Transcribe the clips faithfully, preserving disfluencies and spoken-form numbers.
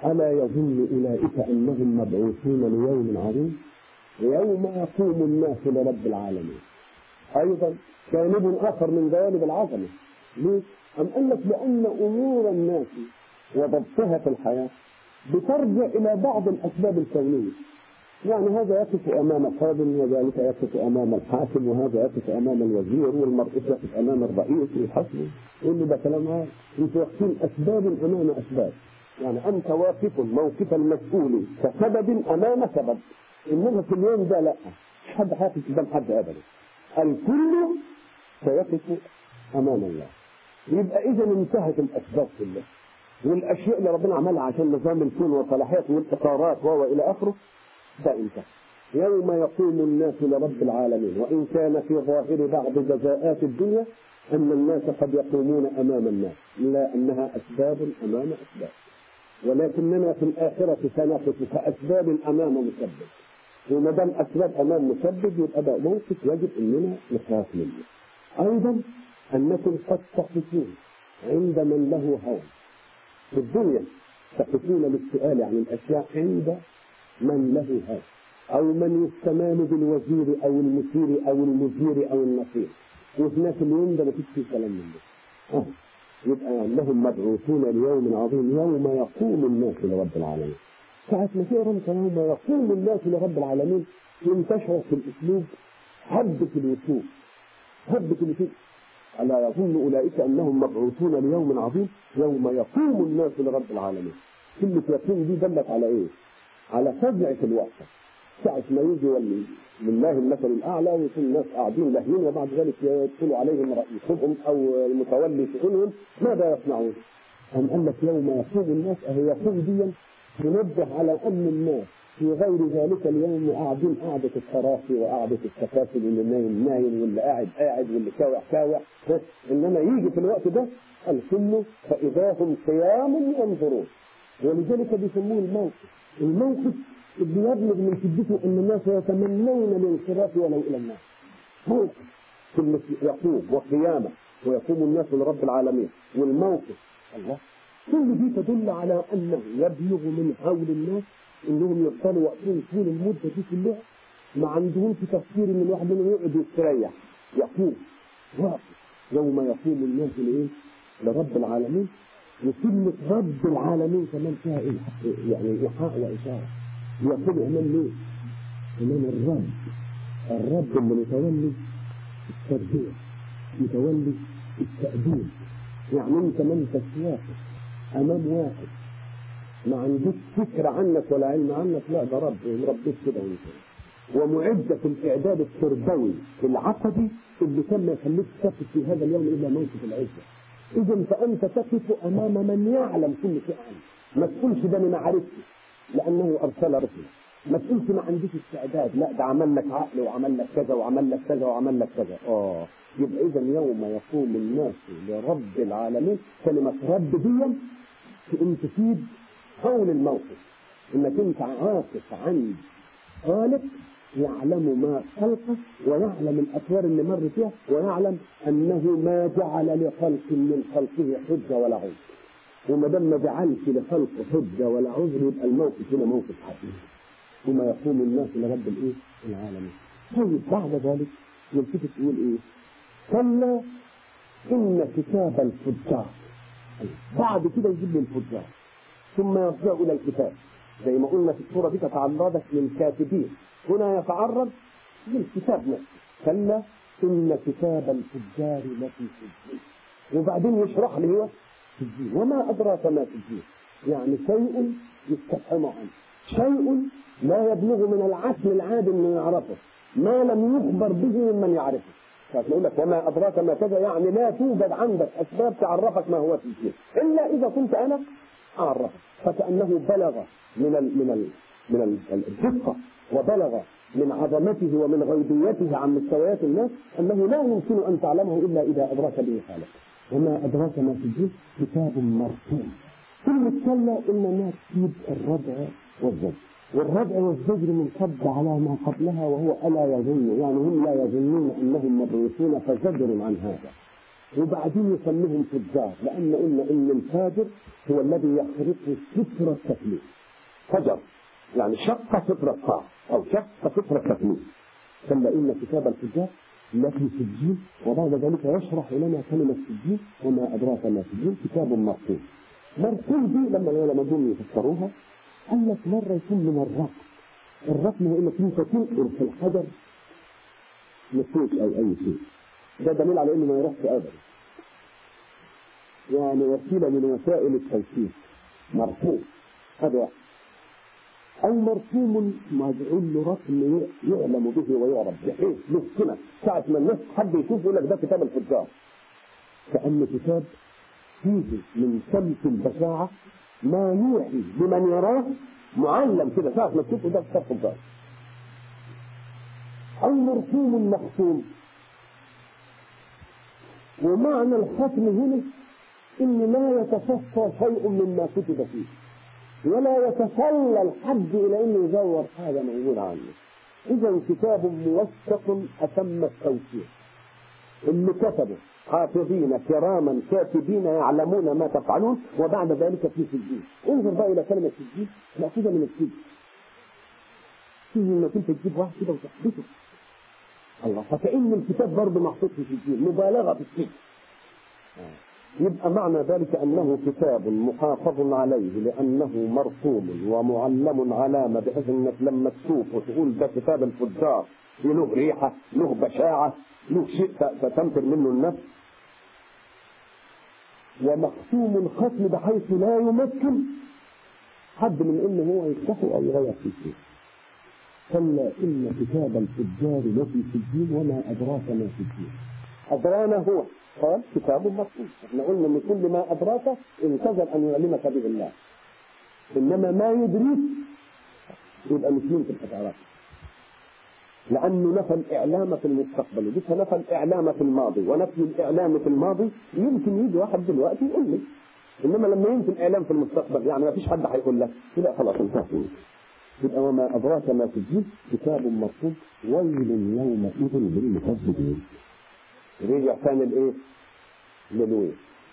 ألا يظن أولئك أنهم مبعوثون ليوم عظيم يوم يقوم الناس لرب العالمين. أيضا جانب آخر من جوانب العظمة. ليه؟ أم قال لك لأن أمور الناس وضبطها في الحياة بترجع إلى بعض الأسباب الكونية. يعني هذا يقف أمام القاضي وذلك يقف أمام الحاكم وهذا يقف أمام الوزير والمرئيس يقف أمام الرئيس والحسن. يقول له ده كلام عام، أنتوا واقفين أسباب أمام أسباب. يعني أنت واقف موقف المسؤول كسبب أمام سبب، إنما في اليوم ده لا حد حاطط قدام حد أبدا، الكل سيقف أمام الله. يبقى إذا انتهت الأسباب كلها والأشياء اللي ربنا عملها عشان نظام الكون وصلاحيته والإقرارات وإلى آخره ده انتهى. يوم يقوم الناس لرب العالمين. وإن كان في ظاهر بعض جزاءات الدنيا أن الناس قد يقومون أمام الناس، إلا أنها أسباب أمام أسباب، ولكننا في الآخرة سنقف كأسباب أمام مسبب. وما دام أسباب أمام مسبب يبقى ده موقف يجب أننا نخاف منه. أيضا أنكم قد تقفون عند من له هوى في الدنيا، تقفون للسؤال عن الأشياء عند من له هوى أو من يستمان بالوزير أو المثير أو المدير أو النصير. وهناك اليوم ده ما فيش كلام من ده. أه. يبقى لهم مبعوثون ليوم عظيم يوم يقوم الناس لرب العالمين. ساعة ما تقرا يوم يقوم الناس لرب العالمين ينتشر في الأسلوب هبة الوثوق، هبة الوثوق. ألا يظن أولئك أنهم مبعوثون ليوم عظيم يوم يقوم الناس لرب العالمين. كلمة يقوم دي دلت على إيه؟ على فزعة الوقت. ساعة ما يجي لله المثل الأعلى ويكون الناس قاعدين لاهين وبعد ذلك يدخل عليهم رئيسهم أو المتولي شؤونهم، ماذا يصنعون؟ أم قال لك يوم يقوم الناس أهي يقوم ديا تنبه على أن الناس في غير ذلك اليوم قاعدين قعدة التراخي وقعدة التكاسل، واللي نايم نايم واللي قاعد قاعد واللي كاوع كاوع. إنما يجي في الوقت ده الكل فإذا هم قيام ينظرون. ولذلك بيسموه الموقف. الموقف اللي يبلغ من شدته ان الناس يتمنون الانصراف ولو الى الناس. موقف كلمة يقوم وقيامة ويقوم الناس لرب العالمين والموقف الله كل دي تدل على انه يبلغ من حول الناس انهم يفضلوا واقفين طول المدة دي كلها ما عندهمش تفكير ان الواحد منهم يقعد يستريح. يقوم واقف يوم يقوم الناس لايه؟ لرب العالمين. وكلمة رب العالمين كمان فيها إيه؟ يعني إيحاء وإشارة. يقول أمام مين؟ أمام الرب. الرب اللي متولي التربية، متولي التأديب. يعني أنت من تتواقف أمام واحد ما عندك فكرة عنك ولا علم عنك، لا ده رب مربيك كده وانت ومعدة في الإعداد التربوي العقدي اللي كان ما يخليك تقف في هذا اليوم إلا موقف العزة. إذا فأنت تقف أمام من يعلم كل شيء عنه. ما تقولش ده أنا ما عرفتش لأنه أرسل رسله. ما تقولش ما عنديش استعداد، لا ده عمل لك عقل وعمل لك كذا وعمل لك كذا وعمل لك كذا. آه يبقى إذا يوم يقوم الناس لرب العالمين كلمة رب دي تقوم تفيد حول الموقف إنك أنت عاطف عن خالق يعلم ما خلقه ويعلم الأطوار اللي مر فيها ويعلم أنه ما جعل لخلق من خلقه حجة ولا عذر. وما دام ما جعلش لخلقه حجة ولا عذر يبقى الموقف هنا موقف حقيقي. وما يقوم الناس لرب الإيه؟ العالمين. طيب بعد ذلك يلتفت تقول إيه؟ كلا إن كتاب الفجار. بعد كده يجيب لي الفجار ثم يرجع إلى الكتاب. زي ما قلنا في الصورة دي تتعرضت للكاتبين، هنا يتعرض للكتاب نفسه. كلا إن كتاب الفجار لفي سجين. وبعدين يشرح لي هو سجين وما أدراك ما سجين. يعني شيء يستفهم عنه، شيء لا يبلغ من العقل العادي انه يعرفه، ما لم يخبر به ممن يعرفه. فأقول لك وما أدراك ما كذا، يعني لا توجد عندك أسباب تعرفك ما هو سجين إلا إذا كنت أنا أعرفك. فكأنه بلغ من ال من ال من الدقة وبلغ من عظمته ومن غيبيته عن مستويات الناس أنه لا يمكن أن تعلمه إلا إذا أدراك به حالك. وما أدراك ما سجين كتاب مرسوم. كلمة كلا إنما تفيد الردع والزجر، والردع والزجر منصب على ما قبلها وهو ألا يظن، يعني هم لا يظنون أنهم مبعوثون فزجر عن هذا. وبعدين يسميهم فجار، لأن قلنا إن الفاجر هو الذي يخرق ستر التكليف. فجر يعني شق ستر الطاعة أو شق ستر التكليف. ثم إن كتاب الفجار التي سجين، وبعد ذلك يشرح لنا كلمة سجين وما أدراك ما سجين. كتاب مرسوم. مرسوم دي لما العلماء جم يفسروها قال لك مرة يكون من الرقم. الرقم هو إنك أنت تنقر في الحجر نصوص أو أي شيء. ده دليل على إنه ما يروحش أبدا، يعني وسيلة من وسائل التوثيق. مرسوم هذا واحد. أو مرسوم مجعول له رقم يعلم به ويعرف، بحيث له سنة ساعة ما الناس حد يشوف يقول لك ده كتاب الفجار، كأن كتاب فيه من سمت البشاعة ما يوحي بمن يراه معلم كده، ساعة ما تشوفه ده كتاب فجار. أو مرسوم مختوم. ومعنى الختم هنا إن لا يتصفى شيء مما كتب فيه، ولا يتسلى الحد إلى أنه يزور حاجة موجودة عنه. إذا كتاب موثق أتم التوثيق، اللي كتبه حافظين كراما كاتبين يعلمون ما تفعلون، وبعد ذلك في سجين. انظر بقى إلى كلمة سجين مأخوذة من السجن. فيه إنك أنت تجيب واحد كده وتحبسه الله، فكأن الكتاب برضه محطوط في سجين، مبالغة في السجن. يبقى معنى ذلك أنه كتاب محافظ عليه لأنه مرسوم ومعلم علامة، بحيث أنك لما تشوف وتقول ده كتاب الفجار، له ريحة، له بشاعة، له شيء فتنفر منه النفس. ومختوم ختم بحيث لا يمكن حد من إنه هو يفتحه أو يغير فيه شيء. كلا إن كتاب الفجار لفي سجين وما أدراك ما سجين. أدرانا هو قال كتاب مكتوب. احنا قلنا ان كل ما أدراك انتظر أن يعلمك به الله، إنما ما يدريك يبقى مش ممكن تعرفه، لأنه نفى الإعلام في المستقبل، وديك نفى الإعلام في الماضي. ونفي الإعلام في الماضي يمكن يجي واحد دلوقتي يقول لي، إنما لما يمكن الإعلام في المستقبل يعني ما فيش حد هيقول لك لا خلاص انتهى. يبقى وما أدراك ما سجين كتاب مرسوم ويل يومئذ للمكذبين. رجع ثاني الايه للوين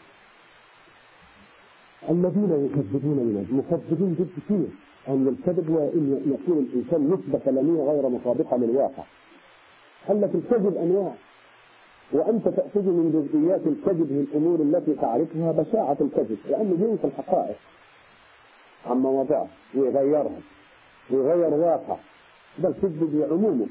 الذين يكذبون من المكذبين دول كتير. ان الكذب وان يكون الانسان نسبه كلاميه غير مطابقه للواقع. قال لك الكذب انواع، وانت تاخذ من جزئيات الكذب من الامور التي تعرفها بشاعه الكذب، لانه ينسى الحقائق عن مواضعها ويغيرها ويغير واقع. ده الكذب بعمومه.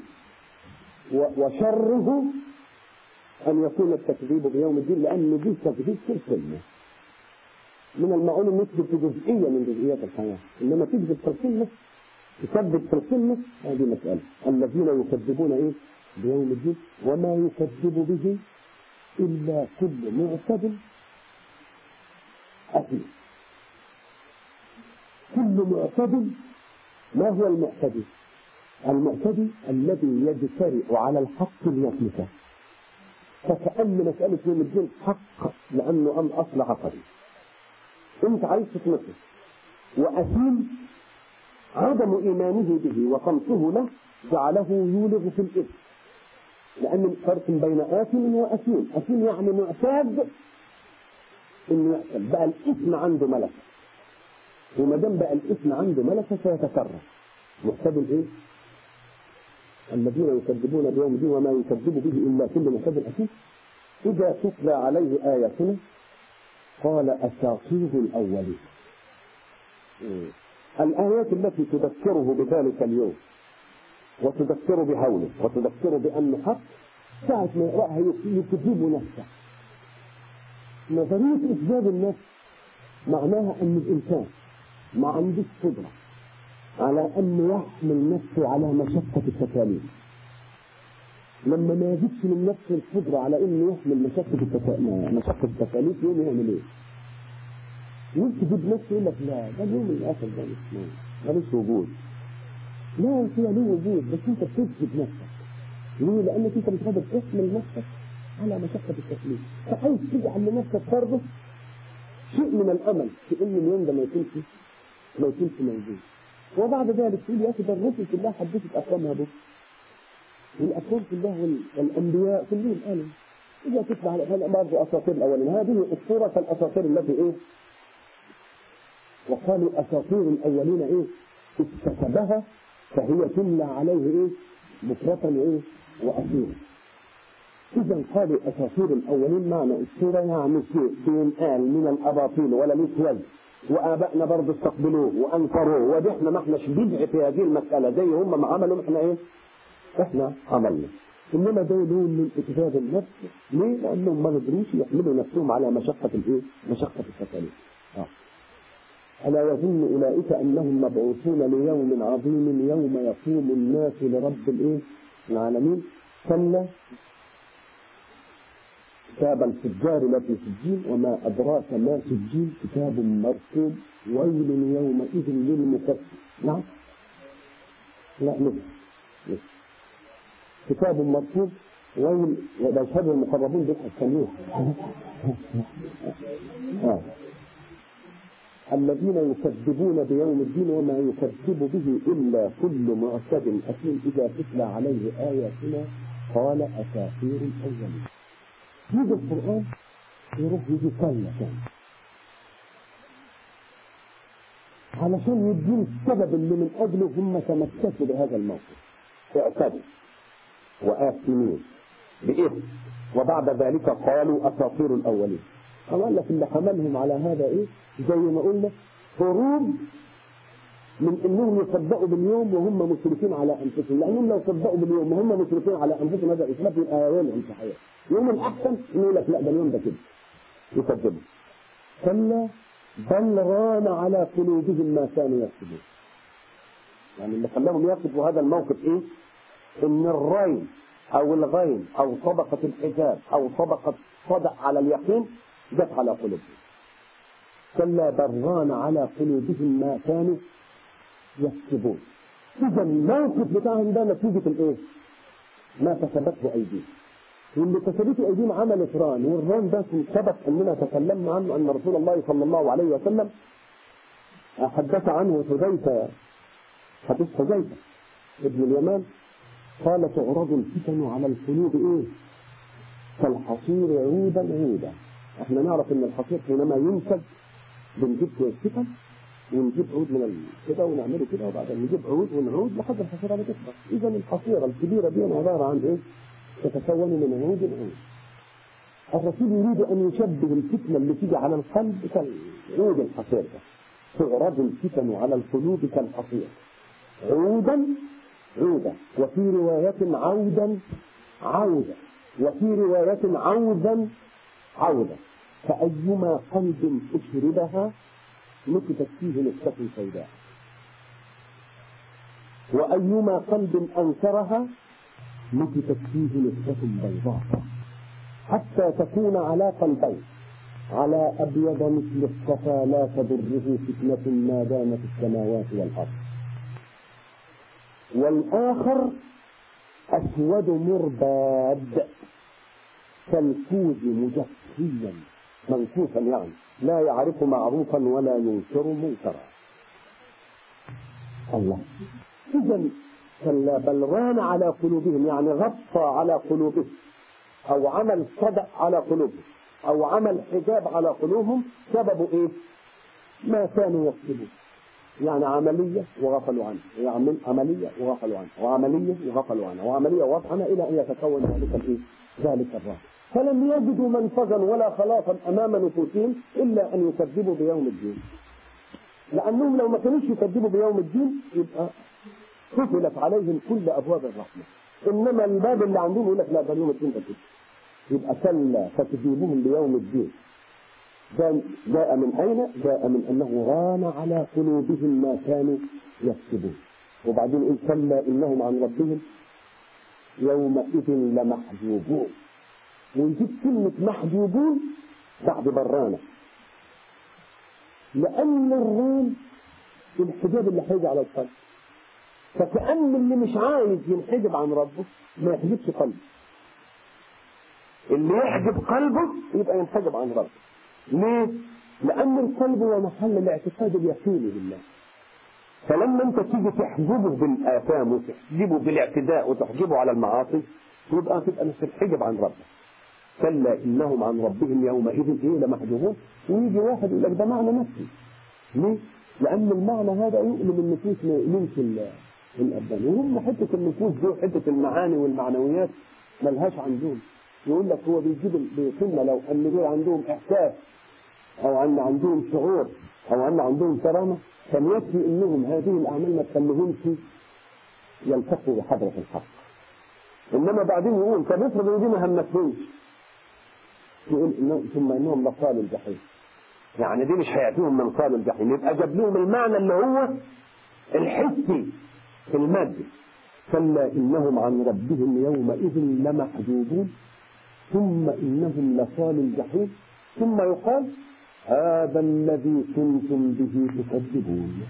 وشره أن يكون التكذيب بيوم الدين، لأن دي تكذيب في الكلمة. من المعقول أن نكذب في جزئية من جزئيات الحياة، إنما تكذب في الكلمة، تكذب في الكلمة، هذه مسألة. الذين يكذبون إيه بيوم الدين وما يكذب به إلا كل معتد أثيم. كل معتد. ما هو المعتدي؟ المعتدي الذي يجترئ على الحق النفسه، فكأن مسألة يوم الدين حق لأنه أم أصل عقدي. أنت عايز تتنصف، وأثيم عدم إيمانه به وصمته له جعله يولغ في الإثم، لأن فرق بين آثم وأثيم. أثيم يعني معتاد إنه يحصل، بقى الإثم عنده ملكة، وما دام بقى الإثم عنده ملكة سيتكرر. معتاد إيه؟ الذين يكذبون بيوم الدين وما يكذب به إلا كل معتد أثيم. إذا تتلى عليه آياتنا قال أساطير الأولين. الآيات التي تذكره بذلك اليوم وتذكره بهوله وتذكره بأنه حق، ساعة ما يقرأها يكذب نفسه. نظرية إكذاب النفس معناها أن الإنسان ما عندوش قدرة على أن يحمل نفسه على مشقة التكاليف. لما ما يجدش من نفسه القدرة على أنه يحمل مشقة التكاليف مشقة التكاليف يوم يعمل إيه؟ يكذب نفسه يقول لك لا ده اليوم الآخر ده مش مالوش وجود. لا هو له وجود، بس أنت بتكذب نفسك. ليه؟ لأنك أنت مش قادر تحمل نفسك على مشقة التكاليف، فعايز تجعل لنفسك برضه شيء من الأمل في أن اليوم ده ما يكونش ما يكونش موجود. وبعد ذلك تقول يا أخي ده الرسل كلها حدثت أقوامها بك، والأقوام كلها والأنبياء كلهم قالوا إذا تتبع برضه أساطير الأولين، هذه الصورة كالأساطير التي إيه؟ وقالوا أساطير الأولين إيه؟ اكتسبها فهي تملى عليه إيه؟ بكرة إيه؟ وأصيلا. إذا قالوا أساطير الأولين معنى الصورة يعني شيء بينقال من الأباطيل ولم يتوج، وآبائنا برضه استقبلوه وأنكروه، ودحنا ما احناش بدع في هذه المسألة زي هم ما عملوا احنا إيه؟ احنا عملنا. إنما دول من اتفاق النفس. ليه؟ لأنهم ما قدروش يحملوا نفسهم على مشقة الإيه؟ مشقة التكاليف. آه. ألا يظن أولئك أنهم مبعوثون ليوم عظيم يوم يقوم الناس لرب الإيه؟ العالمين. كلا كتاب الفجار التي سجين وما أدراك ما سجين كتاب مرسوم ويل يومئذ للمكذبين. نعم؟ لا لسه كتاب مرسوم ويل ويشهد المقربون بالحسنين. آه. الذين يكذبون بيوم الدين وما يكذب به إلا كل معتد أثيم إذا تتلى عليه آياتنا قال أساطير الأولين. يجي القرآن يروح يجي كلا كان علشان يدين السبب اللي من أجله هم تمسكوا بهذا الموقف، اعتدوا وآثمين بإثم، وبعد ذلك قالوا أساطير الأولين. قال لك اللي حملهم على هذا إيه؟ زي ما قلنا هروب من إنهم يصدقوا باليوم وهم مشركين على أنفسهم، لأنهم لو صدقوا باليوم وهم مشركين على أنفسهم هذا إثبات من آياتهم في الحياة. يوم الأحسن يقول لك لا ده اليوم ده كده يكذبوا. كلا بل ران على قلوبهم ما كانوا يكسبون. يعني اللي خلاهم يكسبوا هذا الموقف إيه؟ إن الرين أو الغين أو طبقة الحجاب أو طبقة صدق على اليقين جت على قلوبهم. كلا بل ران على قلوبهم ما كانوا يكسبون. إذا الموقف بتاعهم ده نتيجة الإيه؟ ما كسبته أيديهم. واللي كسبته أيديهم عملت ران، والران ده سبق أننا تكلمنا عنه أن رسول الله صلى الله عليه وسلم حدث عنه حذيفة، حديث حذيفة ابن اليمان قال تعرض الفتن على القلوب إيه؟ كالحصير عودا عودا. احنا نعرف ان الحصير حينما ينسج بنجيب الفتن ونجيب عود من كده ونعمله كده وبعدين نجيب عود ونعود لحد الحصيره بتكبر. اذا الحصيره الكبيره دي عباره عن ايه؟ تتكون من عود عود. الرسول يريد ان يشبه الفتنه اللي تيجي على القلب كالعود الحصير ده. تعرض الفتن على القلوب كالحصير عودا عودا، وفي روايه عودا عودا، وفي روايه عودا عودا، فأيما قلب أشربها نكتت فيه نكتة سوداء، وأيما قلب أنكرها نكتت فيه نكتة بيضاء، حتى تكون على قلبين على أبيض مثل الصفا لا تضره فتنة ما دامت السماوات والأرض، والآخر أسود مرباد كالكوز مجفيا منكوسا، يعني لا يعرف معروفا ولا ينكر منكرا. الله. إذا كلا بل ران على قلوبهم، يعني غطى على قلوبهم أو عمل صدق على قلوبهم أو عمل حجاب على قلوبهم. سببه إيه؟ ما كانوا يكسبون، يعني عملية وغفلوا عنها، يعمل عملية وغفلوا عنها، وعملية وغفلوا عنها، وعملية وغفلوا عنها إلى أن يتكون ذلك الإيه؟ ذلك الرهن. فلم يجدوا منفذا ولا خلاصا أمام نفوسهم إلا أن يكذبوا بيوم الدين، لأنهم لو ما كانوش يكذبوا بيوم الدين يبقى قفلت عليهم كل أبواب الرحمة. إنما الباب اللي عندهم يقول لك لا ده يوم الدين ده كده، يبقى كلا فتكذيبهم بيوم الدين جاء من أين؟ جاء من أنه ران على قلوبهم ما كانوا يكسبون. وبعدين إن كلا إنهم عن ربهم يومئذ لمحجوبون، ونجيب كلمة محجوبون بعد برانة، لأن الران الحجاب اللي هيجي على القلب، فكأن اللي مش عايز ينحجب عن ربه ما يحجبش قلبه، اللي يحجب قلبه يبقى ينحجب عن ربه. ليه؟ لأن القلب هو محل الاعتقاد اليقيني بالله، فلما انت تيجي تحجبه بالآثام وتحجبه بالاعتداء وتحجبه على المعاصي يبقى تبقى مش تحجب عن ربك. كلا إنهم عن ربهم يومئذ إيه لمحجوبون. ويجي واحد يقول لك ده معنى نفسي. ليه؟ لأن المعنى هذا يؤلم النفوس ما يؤلمش الأبدان. وهم حتة النفوس دي وحتة المعاني والمعنويات ملهاش عندهم. يقول لك هو بيجيب بيقولنا لو أن دول عندهم إحساس أو أن عندهم شعور أو أن عندهم كرامة كان يكفي إنهم هذه الأعمال ما تخليهمش يلتقوا بحضرة الحق. إنما بعدين يقول طب افرض إن دي ما همتهمش، يقول إنهم ثم إنهم لقالوا الجحيم. يعني دي مش هيأتيهم من قالوا الجحيم، يبقى جاب لهم المعنى اللي هو الحسي في المادة. كلا إنهم عن ربهم يومئذ لمحجوبون ثم إنهم لصالوا الجحيم ثم يقال هذا الذي كنتم به تكذبون.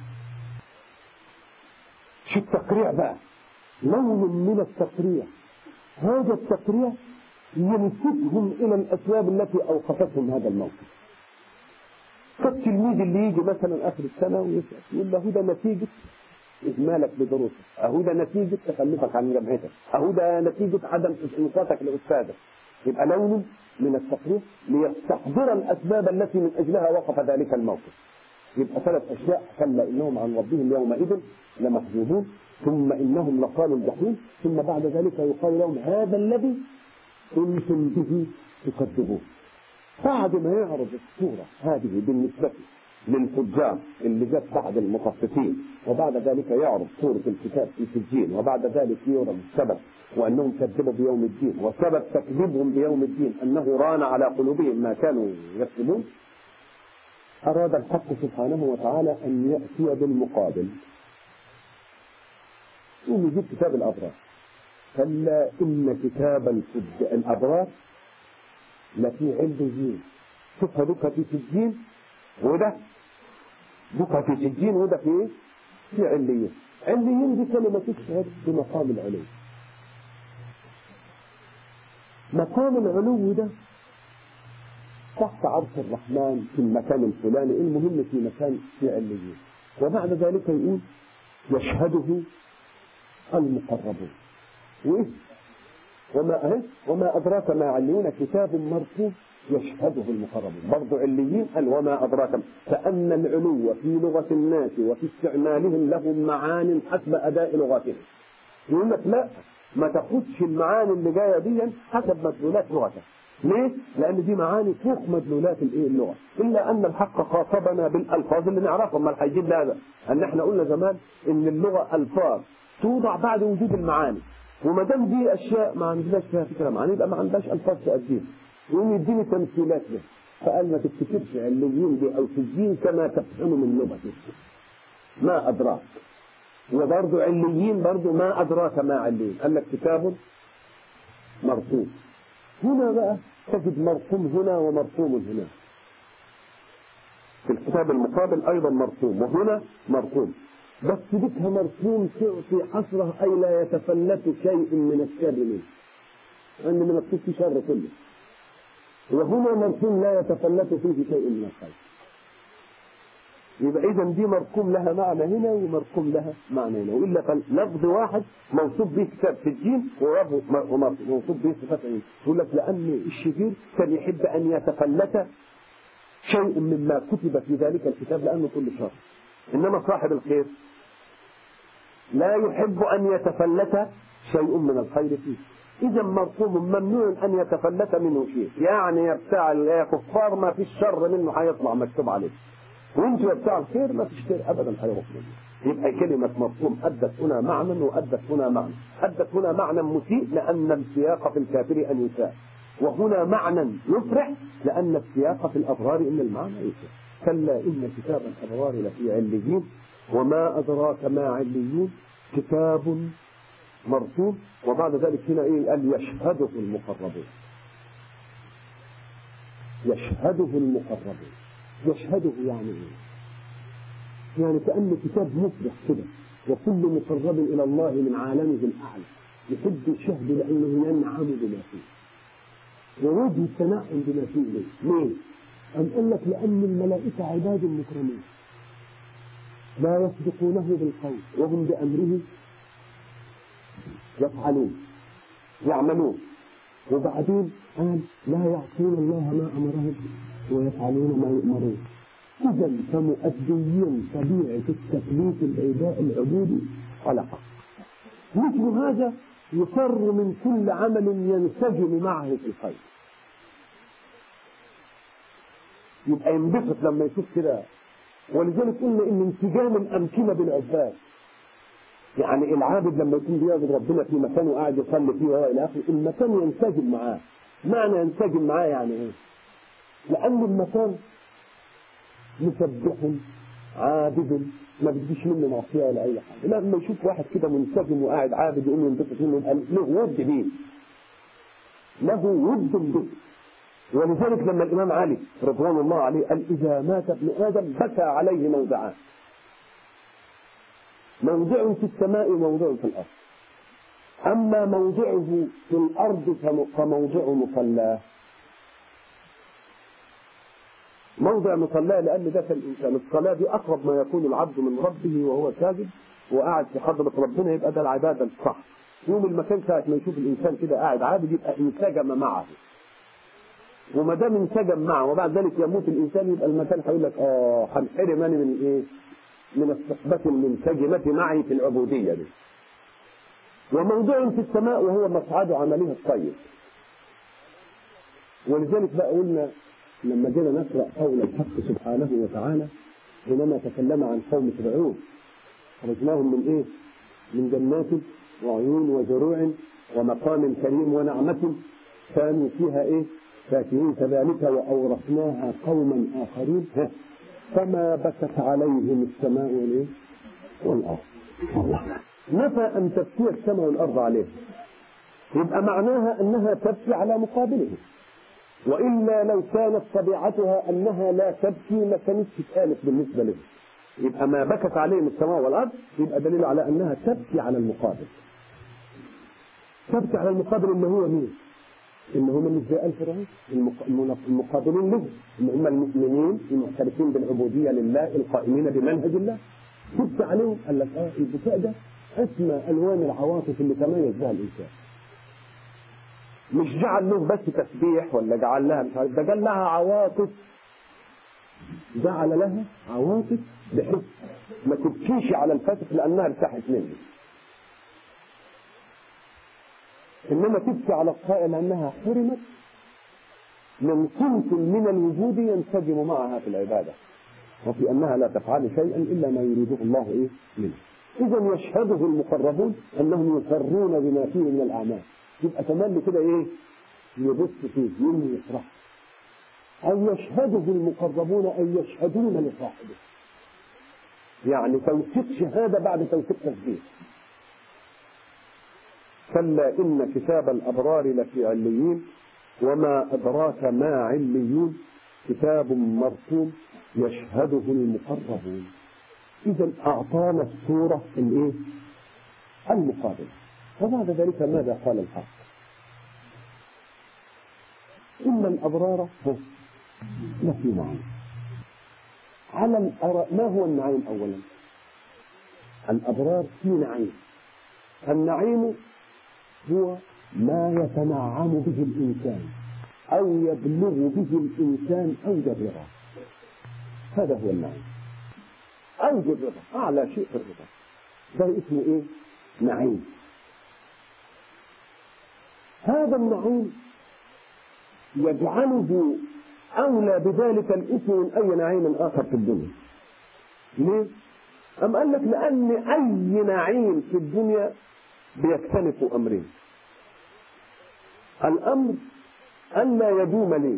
شو التقريع بقى؟ لون من التقريع. هذا التقريع ينسبهم إلى الأسباب التي أوقفتهم هذا الموقف. فالتلميذ اللي يجي مثلا آخر السنة ويسأل يقول له ده نتيجة إهمالك بدروسك، أهو ده نتيجة تخلفك عن جامعتك، أهو ده نتيجة عدم إنصاتك لأستاذك. يبقى لون من التقريع ليستحضر الأسباب التي من أجلها وقف ذلك الموقف. يبقى ثلاث أشياء: كلا إنهم عن ربهم يومئذ لمحجوبون ثم إنهم لقالوا الجحيم ثم بعد ذلك يقال لهم هذا الذي كنتم به تكذبون. بعد ما يعرض الصورة هذه بالنسبة للفجار اللي جت بعد المطففين وبعد ذلك يعرض صورة الكتاب في سجين وبعد ذلك يعرض السبب وأنهم كذبوا بيوم الدين وسبب تكذيبهم بيوم الدين أنه ران على قلوبهم ما كانوا يكسبون، أراد الحق سبحانه وتعالى أن يأتي بالمقابل. ونجيب كتاب الأبرار. كلا إن كتاب الأبرار لفي عليين. شوف هذوك في سجين وده دوك في سجين وده في في عليين. عليين دي كلمة تشهد بمقام العلو. مقام العلو ده تحت عرش الرحمن في المكان الفلاني، المهم في مكان في عليين. وبعد ذلك يقول يشهده المقربون. وإيه؟ وما أه؟ وما أدراك ما عليون كتاب مرقوم يشهده المقربون. برضو عليين قال وما أدراك، فأن العلو في لغة الناس وفي استعمالهم لهم معان حسب أداء لغتهم. يقول لك لا، ما تاخدش المعاني اللي جايه دي حسب مدلولات لغتك. ليه؟ لأن دي معاني فوق مدلولات الايه اللغة. إلا أن الحق خاطبنا بالألفاظ اللي نعرفها. ما هيجيب هذا أن احنا قلنا زمان إن اللغة ألفاظ توضع بعد وجود المعاني، وما دام دي أشياء ما عندناش فيها فكرة معاني يبقى ما عندناش ألفاظ تأديها. يقوم يديني تمثيلات له، فقال ما تفتكرش عليين دي أو سجين كما تفهم من لغتك. ما أدراك. وبرضه عليين برضه ما أدراك ما عليين. قال لك كتاب مرقوم. هنا بقى تجد مرقوم هنا ومرقوم هنا. في الكتاب المقابل أيضا مرقوم وهنا مرقوم، بس بكها مرقوم تعطي حصره أي لا يتفلت شيء من الشر منه، أن من الكفر شر كله. وهنا مرقوم لا يتفلت فيه شيء من الخير. يبقى إذا دي مرقوم لها معنى هنا ومرقوم لها معنى هنا، وإلا فلفظ واحد موصوف به كتاب في الدين وموصوف به صفات عين. يقول لك لأن الشرير كان يحب أن يتفلت شيء مما كتب في ذلك الكتاب لأنه كل شر، إنما صاحب الخير لا يحب أن يتفلت شيء من الخير فيه. إذا مرقوم ممنوع أن يتفلت منه شيء، يعني بتاع الكفار ما فيش شر منه هيطلع مكتوب عليه، وانتوا بتاع الخير ما فيش خير ابدا هيروح منه. يبقى كلمه مرقوم ادت هنا معنى وادت هنا معنى. ادت هنا معنى مسيء لان السياق في الكافر ان يساء، وهنا معنى يفرح لان السياق في الابرار ان المعنى يساء. كلا ان كتاب الابرار لفي عليين وما ادراك ما عليون كتاب مرقوم. وبعد ذلك هنا ايه؟ قال يشهده المقربون. يشهده المقربون. يشهده يعني ايه؟ يعني كأن كتاب مفرح كده، وكل مقرب إلى الله من عالمه الأعلى يحب الشهد لأنه ينعم بما فيه ووجه التنعم بما فيه. ليه؟ ليه؟ أم قال لك لأن الملائكة عباد مكرمين لا يسبقونه بالقول وهم بأمره يفعلون يعملون. وبعدين قال لا يعصون الله ما أمرهم ويفعلون ما يؤمرون. إذا فمؤديين طبيعة التكليف الإيداء العبودي خلقه. مثل هذا يفر من كل عمل ينسجم معه في الخير، يبقى ينبسط لما يشوف كده. ولذلك قلنا ان انسجام الامكنه بالعباد، يعني العابد لما يكون بيعبد ربنا في مكان وقاعد يصلي فيه وهو الى اخره، المكان ينسجم معاه. معنى ينسجم معاه يعني ايه؟ لان المكان مسبح عابد ما بيجيش منه معصيه ولا اي حاجه. لما يشوف واحد كده منسجم وقاعد عابد يقوم ينبسط منه، يبقى له ود بيه، له ود به. ولذلك لما الامام علي رضوان الله عليه قال اذا مات ابن ادم بكى عليه موضعان، موضع في السماء وموضع في الارض، اما موضعه في الارض فموضع مصلاه. موضع مصلاه لان ده الانسان، الصلاه دي اقرب ما يكون العبد من ربه وهو ساجد وقاعد في حضره ربنا، يبقى ده العباده الصح. يوم المكان ساعه ما يشوف الانسان كده قاعد عابد يبقى انسجم معه، وما دام انسجم معه وبعد ذلك يموت الانسان يبقى المكان هيقول لك اه هنحرم انا من ايه؟ من الصحبه المنسجمه معي في العبوديه دي. وموضوع في السماء وهو مصعد عمله الطيب. ولذلك بقى قلنا لما جينا نقرا قول الحق سبحانه وتعالى حينما تكلم عن قوم فرعون خرجناهم من ايه؟ من جنات وعيون وزروع ومقام كريم ونعمه كانوا فيها ايه؟ فاكهين كذلك وأورثناها قوما آخرين فما بكت عليهم السماء والإيه؟ والأرض. نفى أن تبكي السماء والأرض عليهم، يبقى معناها أنها تبكي على مقابله، وإلا لو كانت طبيعتها أنها لا تبكي ما كانتش اتقالت بالنسبة له. يبقى ما بكت عليهم السماء والأرض يبقى دليل على أنها تبكي على المقابل. تبكي على المقابل اللي هو مين؟ إن هم مش زي آل فرعون، المقابلين له إن هم المؤمنين المعترفين بالعبودية لله القائمين بمنهج الله. تبكي عليهم قال لك آه البكاء ده أسمى ألوان العواطف اللي تميز بها الإنسان. مش جعل له بس تسبيح ولا جعل لها مش عارف، ده جعل لها عواطف، جعل لها عواطف بحيث ما تبكيش على الفاسق لأنها ارتاحت منه، إنما تبكي على القائل أنها حرمت من صنف من الوجود ينسجم معها في العبادة، وفي أنها لا تفعل شيئا إلا ما يريده الله إيه منه. إذا يشهده المقربون أنهم يسرون بما فيه من الأعمال، يبقى تملي كده إيه؟ يبص فيه يمني يفرح. أو يشهده المقربون أي يشهدون لصاحبه، يعني توثيق شهادة بعد توثيق تسجيل. كلا إن كتاب الأبرار لفي عليين وما أدراك ما عليين كتاب مرسوم يشهده المقربون. إذا أعطانا الصورة الإيه؟ المقابلة. وبعد ذلك ماذا قال الحق؟ إن الأبرار لفي نعيم. على الأر... ما هو النعيم أولا؟ الأبرار في نعيم. النعيم هو ما يتنعم به الإنسان أو يبلغ به الإنسان أو يبلغه، هذا هو النعيم. أو الرضا، أعلى شيء في الرضا، ده اسمه إيه؟ نعيم. هذا النعيم يجعله أولى بذلك الاسم من أي نعيم آخر في الدنيا. ليه؟ أم قال لك لأن أي نعيم في الدنيا بيكتنف أمرين. الأمر أن لا يدوم لي،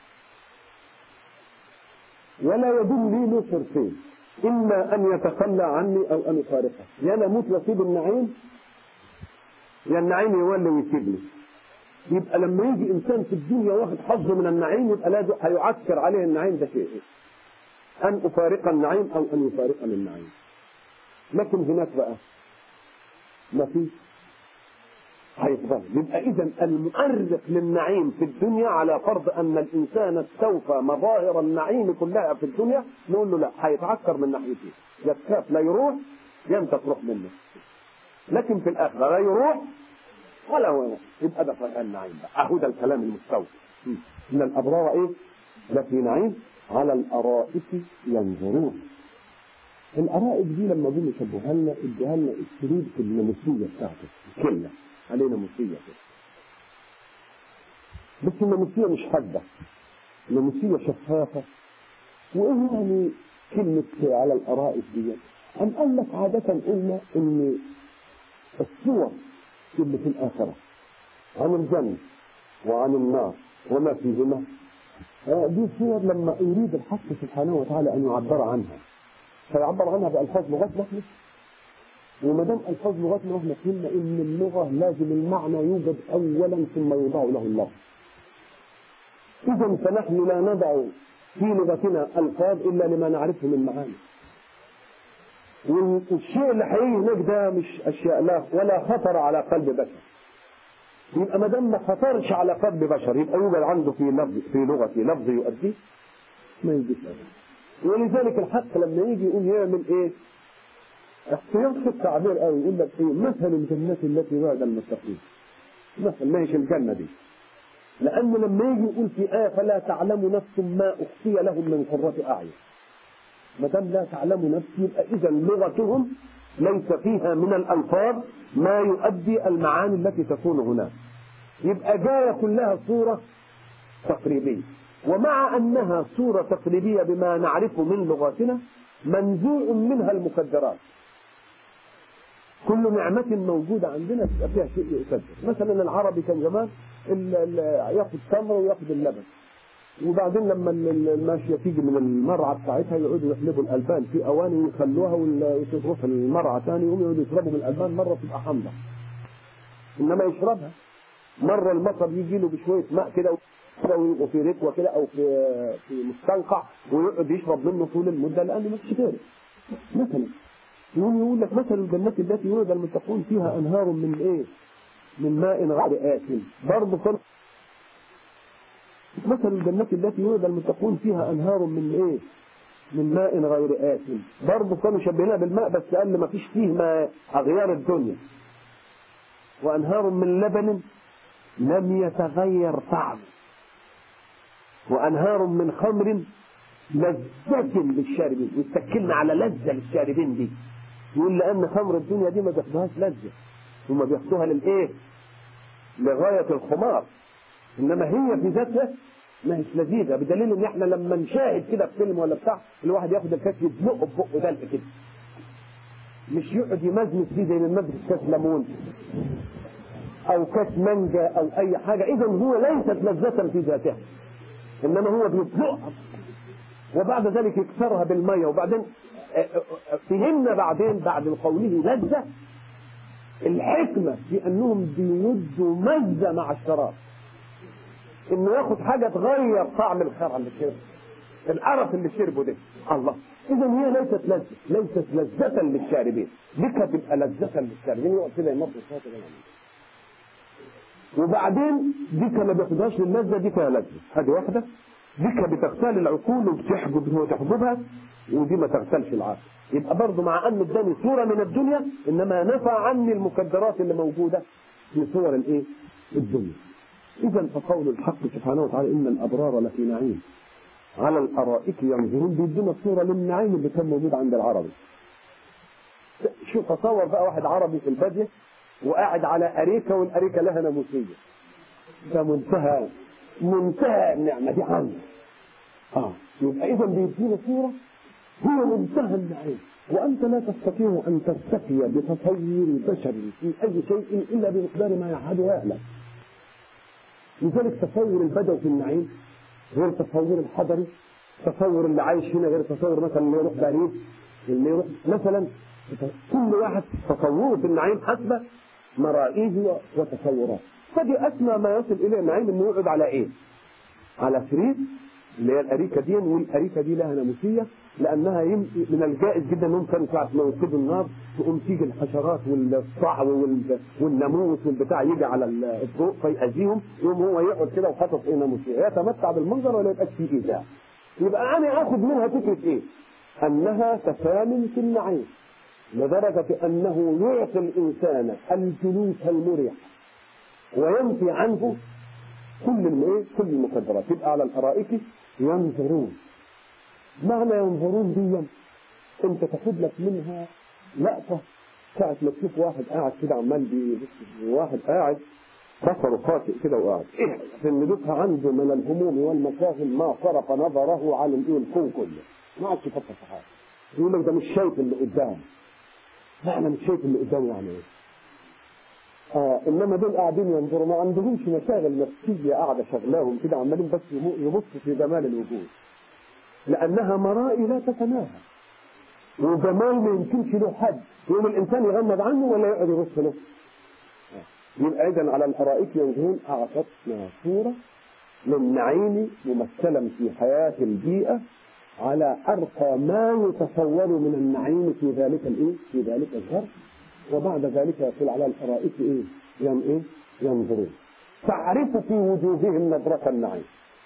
ولا يدوم لي له صرفين، إما أن يتخلى عني أو أن يفارقه. يا نموت واسيب النعيم يا النعيم يولي ويسيبني. يبقى لما يجي إنسان في الدنيا واخد حظه من النعيم يبقى لازم هيعكر عليه النعيم ده شيء، أن أفارق النعيم أو أن يفارقني النعيم. لكن هناك بقى ما فيش، هيفضل. يبقى إذا المؤرق للنعيم في الدنيا على فرض أن الإنسان استوفى مظاهر النعيم كلها في الدنيا، نقول له لا، هيتعكر من ناحيته، يتخاف لا يروح يا أنت تروح منه. لكن في الآخرة لا يروح ولا هو يبقى ده في النعيم بقى. اهو ده الكلام المستوى. ان الابرار ايه؟ لفي نعيم على الارائك ينظرون. الارائك دي لما جم يشبهوها لنا ادوها لنا الشريط الناموسيه بتاعته، كلمه علينا ناموسيه كده. بس الناموسيه مش حاده، الناموسيه شفافه. وايه يعني كلمه على الارائك دي؟ أم قال لك عاده قلنا ان الصور اللي في الاخره عن الجنه وعن النار وما فيهما دي صور لما يريد الحق سبحانه وتعالى ان يعبر عنها فيعبر عنها بألفاظ لغتنا احنا. وما دام ألفاظ لغتنا احنا قلنا ان اللغه لازم المعنى يوجد اولا ثم يوضع له اللفظ. اذا فنحن لا نضع في لغتنا الفاظ الا لما نعرفه من معاني. والشيء اللي هيجي هناك ده مش اشياء لا ولا خطر على قلب بشر. يبقى ما دام ما خطرش على قلب بشر يبقى يوجد عنده في لفظ في لغتي لفظ يؤديه ما يجيش ابدا. ولذلك الحق لما يجي يقول يعمل ايه؟ احتياط في التعبير قوي يقول لك ايه؟ مثل الجنات التي وعد المتقين. مثل ما هيش الجنه دي. لانه لما يجي يقول في ايه فلا تعلم نفس ما اخفي لهم من قرة اعين. ما دام لا تعلم نفس يبقى اذا لغتهم ليس فيها من الالفاظ ما يؤدي المعاني التي تكون هناك. يبقى جايه كلها صوره تقريبيه. ومع أنها صورة تقريبية بما نعرفه من لغاتنا منزوع منها المكدرات. كل نعمة موجودة عندنا تبقى فيها شيء يكدر. مثلا العربي كان زمان ياخد تمر وياخد اللبن، وبعدين لما الماشية تيجي من المرعى بتاعتها يقعدوا يحلبوا الألبان في أواني ويخلوها وتروح المرعى ثاني يوم يقعدوا يشربوا من الألبان. مرة تبقى حامضة إنما يشربها. مرة المطر يجي له بشوية ماء كده وفي ركوة كده أو في في مستنقع ويقعد يشرب منه طول المدة لأنه مش كتير. مثلا يقول يقول لك مثل الجنات التي وعد المتقون فيها أنهار من إيه؟ من ماء غير آسن. برضه كان مثل الجنات التي وعد المتقون فيها أنهار من إيه؟ من ماء غير آسن. برضه كانوا شبهناها بالماء بس قال ما فيش فيه ما أغيار الدنيا. وأنهار من لبن لم يتغير طعمه. وأنهار من خمر لذة للشاربين. يتكلنا على لذة للشاربين دي. يقول لأن خمر الدنيا دي ما بياخدوهاش لذة، هم بياخدوها للإيه؟ لغاية الخمار. إنما هي في ذاتها ما هيش لذيذة، بدليل إن إحنا لما نشاهد كده في فيلم ولا بتاع الواحد ياخد الكاس يدلقه ببقه دلق كده، مش يقعد يمزمز فيه زي من مزج كاس ليمون أو كاس مانجا أو أي حاجة. إذا هو ليست لذة في ذاتها، إنما هو بيطلقها وبعد ذلك يكسرها بالمية. وبعدين فهمنا بعدين بعد قوله لذة الحكمة في أنهم بيودوا مزة مع الشراب، إنه ياخد حاجة تغير طعم الخرع اللي شربه، القرف اللي شربه ده. الله، إذا هي ليست لذة، ليست لذة للشاربين. بك تبقى لذة للشاربين يقعد كده يمر الصوت ده. وبعدين ديك ما بياخدهاش للذة، دي فيها لذة. هذه واحدة. ديك بتغتال العقول وبتحجب وتحجبها، ودي ما تغتالش العقل. يبقى برضه مع أن اداني صورة من الدنيا إنما نفى عني المكدرات اللي موجودة في صور الإيه؟ الدنيا. إذا فقول الحق سبحانه وتعالى إن الأبرار لفي نعيم على الأرائك ينظرون بيدينا صورة للنعيم اللي كان موجود عند العربي. شوف تصور بقى واحد عربي في البادية وقاعد على أريكة والأريكة لها ناموسية. ده منتهى منتهى النعمة دي عنه. آه يبقى إذا بيدينا صورة هو منتهى النعيم. وأنت لا تستطيع أن تستفي بتصور بشر في أي شيء إلا بمقدار ما يعهده ويعلم. لذلك تصور البدو في النعيم غير تصور الحضري. تصور اللي عايش هنا غير تصور مثلا اللي يروح باريس اللي يروح مثلا. كل واحد تصوره في النعيم حسب مرائيه وتصوراته. فدي أسمى ما يصل إليه النعيم إنه يقعد على إيه؟ على سرير اللي هي الأريكة دي، والأريكة دي لها ناموسية لأنها من الجائز جدا إنهم كانوا ساعة ما يوقدوا النار تقوم تيجي الحشرات والصعو والناموس والبتاع يجي على الضوء فيأذيهم، يقوم هو يقعد كده وحاطط إيه ناموسية يتمتع بالمنظر ولا يبقاش فيه إيذاء. يبقى أنا آخذ منها فكرة إيه؟ أنها تكامل في النعيم لدرجة أنه يعطي الإنسان الجلوس المريح وينفي عنه كل الايه كل المقدرات. يبقى على الارائك ينظرون. معنى ينظرون دي انت تاخد لك منها لقطه ساعه ما تشوف واحد قاعد كده عمال بيبص، واحد قاعد بصره خاطئ كده وقاعد ايه ان دوكها عنده من الهموم والمشاغل ما صرف نظره عن الايه الكون كله، ما عادش يفكر في حاجه. يقول لك ده مش شايف اللي قدامه. معنى مش شايف اللي قدامه يعني ايه؟ آه انما دول قاعدين ينظروا، ما عندهمش مشاغل نفسيه قاعده شغلاهم كده، عمالين بس يبصوا في جمال الوجود، لانها مرائي لا تتناهى، وجمال ما يمكنش له حد. يوم الانسان يغمض عنه ولا يقعد يبص له. يبقى اذا على الارائك ينظرون اعطتنا صوره للنعيم ممثلا في حياه البيئه على ارقى ما يتصور من النعيم في ذلك الايه في ذلك الظرف. وبعد ذلك يقول على الارائك ايه ين ايه ينظرون تعرف في وجوههم نظرة النعيم،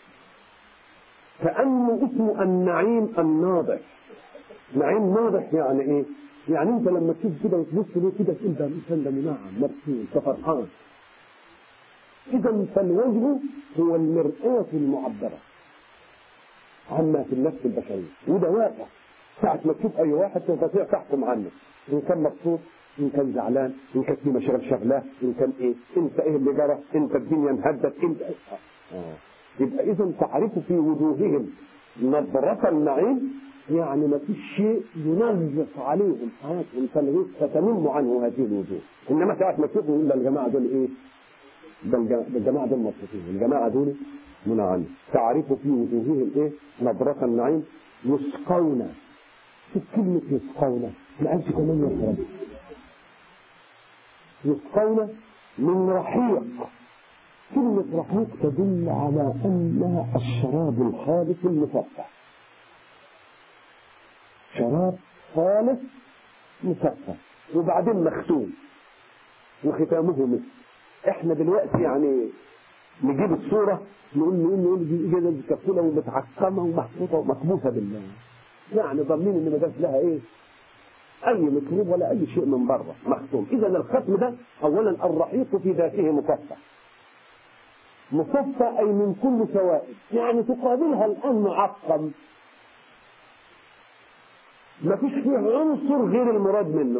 كأنه اسمه النعيم الناضح. نعيم ناضح يعني ايه؟ يعني انت لما تشوف كده وتبص له كده تقول ده الانسان ده منعم مبسوط فرحان. اذا فالوجه هو المرآة المعبرة عما في النفس البشرية، وده واقع. ساعة ما تشوف اي واحد تستطيع تحكم عنه ان كان مبسوط، ان كان زعلان، ان كانت في مشاغل شغلاه، ان كان ايه، انت ايه اللي جرى، انت الدنيا انهدت، انت ايه. آه. يبقى اذا تعرف في وجوههم نظرة النعيم، يعني ما فيش شيء ينغص عليهم حياتهم تنغيص فتنم عنه هذه الوجوه. انما ساعة ما تشوفوا يقول الجماعة دول ايه؟ ده الجماعة دول مبسوطين، الجماعة دول منعمين. تعرف في وجوههم ايه؟ نظرة النعيم. يسقون. شوف كلمة يسقون، ما قالش كمان يشرب. يسقون من رحيق. كلمة رحيق تدل على أنها الشراب الخالص المصفى. شراب خالص مصفى وبعدين مختوم وختامه مسك. احنا دلوقتي يعني نجيب الصورة نقول نقول نقول دي إجازة كبسولة ومتعقمة ومحطوطة ومكبوسة بالله، يعني ضامنين إن ما جاش لها إيه؟ أي ميكروب ولا أي شيء من بره، مختوم. إذا الختم ده أولا الرحيق في ذاته مصفى. مصفى أي من كل سوائل، يعني تقابلها الآن معقم، ما فيش فيه عنصر غير المراد منه.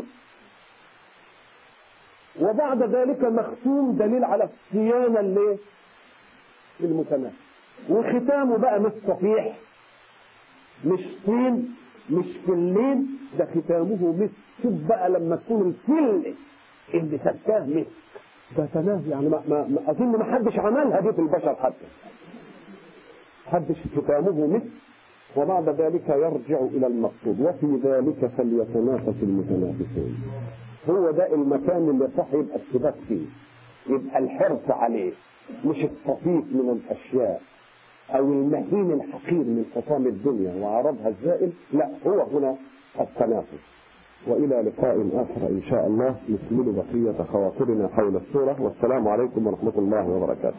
وبعد ذلك مختوم دليل على الصيانة اللي المتناسب. وختامه بقى مش صفيح، مش طين، مش فلين، ده ختامه مسك. شوف بقى لما تكون الفل اللي سكاه مسك ده تناه، يعني ما ما ما اظن ما حدش عملها دي في البشر، حتى حدش. ختامه مسك. وبعد ذلك يرجع الى المقصود، وفي ذلك فليتنافس المتنافسون. هو ده المكان اللي صح يبقى السباق فيه، يبقى الحرص عليه، مش الطفيف من الاشياء او المهين الحقير من حطام الدنيا وعرضها الزائل، لا، هو هنا التنافس. والى لقاء اخر ان شاء الله نكمل بقيه خواطرنا حول السوره، والسلام عليكم ورحمه الله وبركاته.